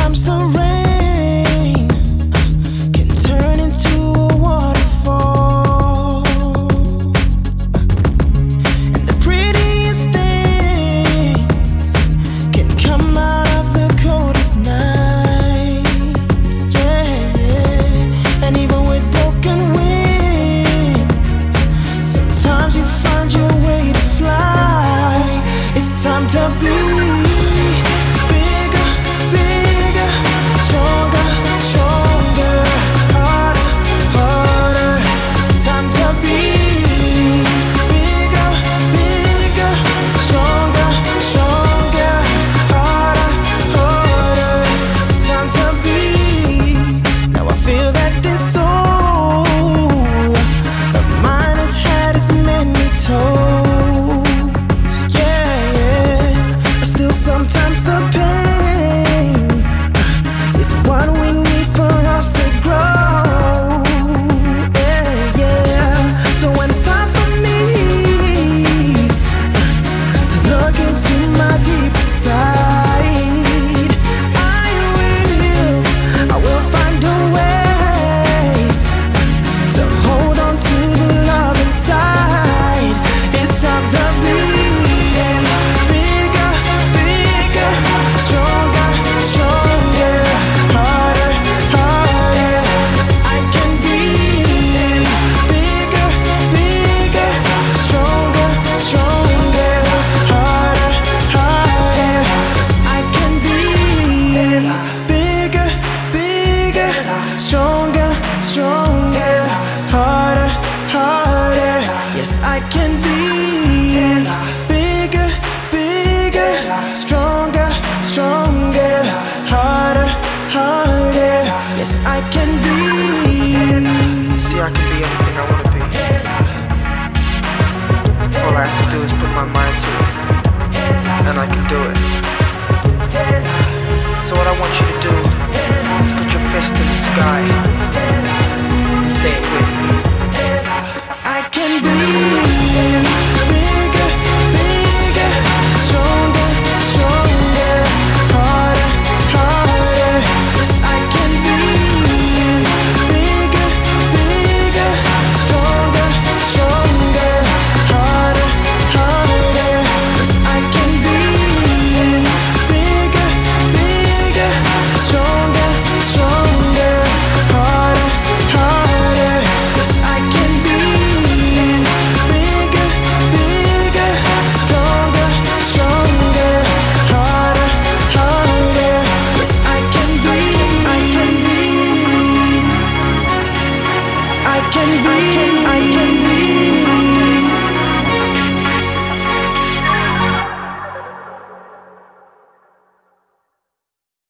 sometimes the rain can turn into a waterfall, and the prettiest things can come out of the coldest night. Yeah, yeah. And even with broken wings, sometimes you find your way to fly. It's time to be sometimes the pain is what we need for us to grow. Yeah, yeah. So when it's time for me to look into my deepest side, I will find a way to hold on to the love inside. It's time to be I can be bigger, bigger, stronger, stronger, harder, harder. Yes, I can be. See, I can be anything I want to be. All I have to do is put my mind to it, and I can do it. So what I want you to do is put your fist in the sky and say it with me. I can be bigger, bigger, stronger, stronger, harder, harder. Yes, I can be bigger, bigger, stronger, stronger, harder, harder. Yes, I can be bigger, bigger, stronger, stronger, harder, harder. Yes, I can be I can be.